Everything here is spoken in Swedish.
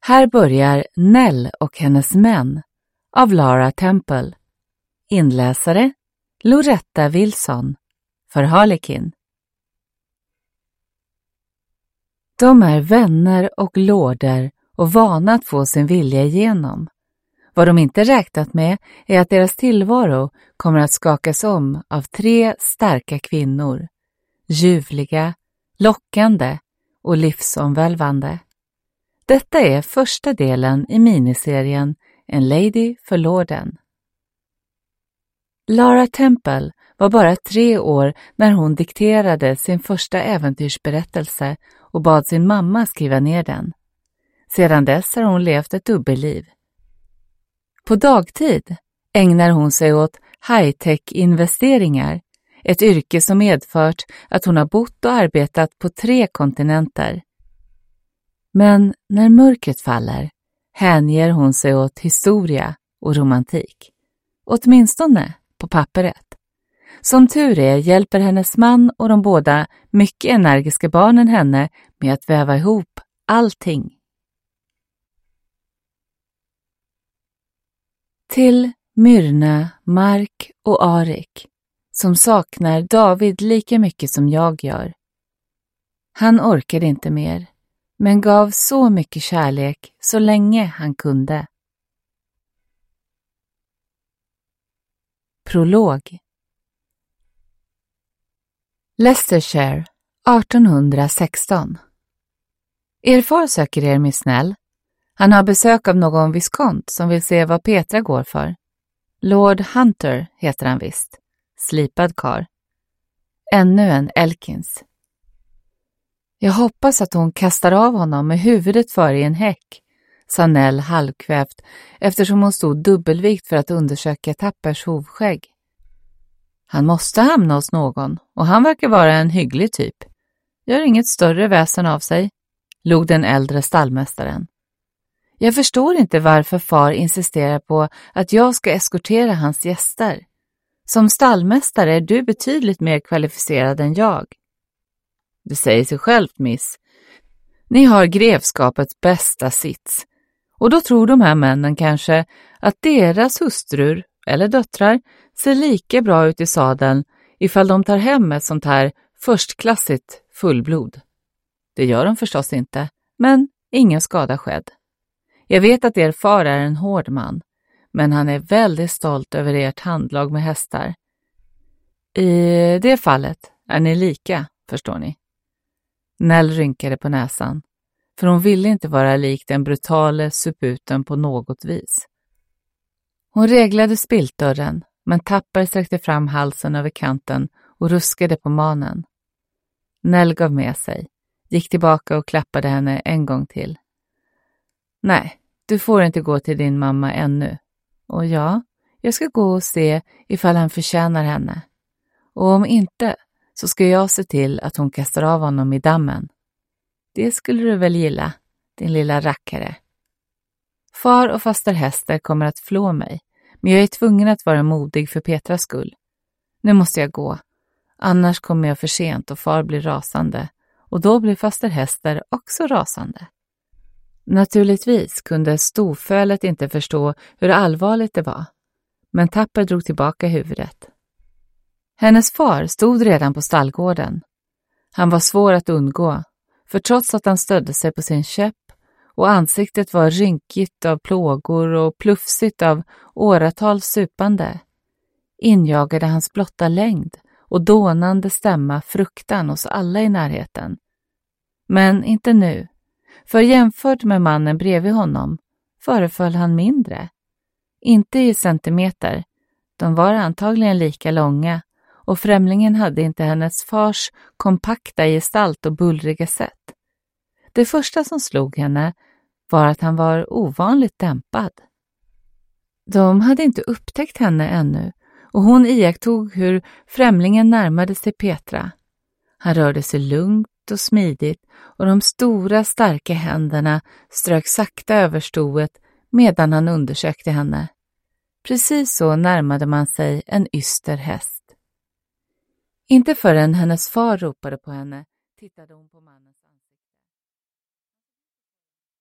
Här börjar Nell och hennes män av Lara Temple. Inläsare Loretta Wilson för Harlequin. De är vänner och lorder och vana att få sin vilja igenom. Vad de inte räknat med är att deras tillvaro kommer att skakas om av 3 starka kvinnor. Ljuvliga, lockande och livsomvälvande. Detta är första delen i miniserien En Lady för Lorden. Lara Temple var bara 3 år när hon dikterade sin första äventyrsberättelse och bad sin mamma skriva ner den. Sedan dess har hon levt ett dubbelliv. På dagtid ägnar hon sig åt high-tech-investeringar, ett yrke som medfört att hon har bott och arbetat på 3 kontinenter. Men när mörkret faller hänger hon sig åt historia och romantik. Åtminstone på papperet. Som tur är hjälper hennes man och de båda mycket energiska barnen henne med att väva ihop allting. Till Myrna, Mark och Arik, som saknar David lika mycket som jag gör. Han orkade inte mer, men gav så mycket kärlek så länge han kunde. Prolog. Leicestershire, 1816. Er far söker er, Miss Snell. Han har besök av någon viskont som vill se vad Petra går för. Lord Hunter heter han visst. Slipad karl. Ännu en Elkins. Jag hoppas att hon kastar av honom med huvudet före i en häck, sa Nell halvkvävt eftersom hon stod dubbelvikt för att undersöka Tappers hovskägg. Han måste hamna hos någon och han verkar vara en hygglig typ. Gör inget större väsen av sig, log den äldre stallmästaren. Jag förstår inte varför far insisterar på att jag ska eskortera hans gäster. Som stallmästare är du betydligt mer kvalificerad än jag. Det säger sig självt, miss. Ni har grevskapets bästa sits. Och då tror de här männen kanske att deras hustrur eller döttrar ser lika bra ut i sadeln ifall de tar hem ett sånt här förstklassigt fullblod. Det gör de förstås inte, men ingen skada skedd. Jag vet att er far är en hård man, men han är väldigt stolt över ert handlag med hästar. I det fallet är ni lika, förstår ni. Nell rynkade på näsan, för hon ville inte vara lik den brutale suputen på något vis. Hon reglade spiltdörren, men Tapper sträckte fram halsen över kanten och ruskade på manen. Nell gav med sig, gick tillbaka och klappade henne en gång till. Nej, du får inte gå till din mamma ännu. Och ja, jag ska gå och se ifall han förtjänar henne. Och om inte, så ska jag se till att hon kastar av honom i dammen. Det skulle du väl gilla, din lilla rackare. Far och faster Hester kommer att flå mig, men jag är tvungen att vara modig för Petras skull. Nu måste jag gå, annars kommer jag för sent och far blir rasande, och då blir faster Hester också rasande. Naturligtvis kunde storfölet inte förstå hur allvarligt det var, men Tapper drog tillbaka huvudet. Hennes far stod redan på stallgården. Han var svår att undgå, för trots att han stödde sig på sin käpp och ansiktet var rynkigt av plågor och plufsigt av åratal supande, injagade hans blotta längd och dånande stämma fruktan hos alla i närheten. Men inte nu, för jämfört med mannen bredvid honom föreföll han mindre. Inte i centimeter, de var antagligen lika långa, och främlingen hade inte hennes fars kompakta gestalt och bullriga sätt. Det första som slog henne var att han var ovanligt dämpad. De hade inte upptäckt henne ännu, och hon iakttog hur främlingen närmade sig Petra. Han rörde sig lugnt och smidigt, och de stora starka händerna strök sakta över stoet medan han undersökte henne. Precis så närmade man sig en yster häst. Inte förrän hennes far ropade på henne tittade hon på mannen.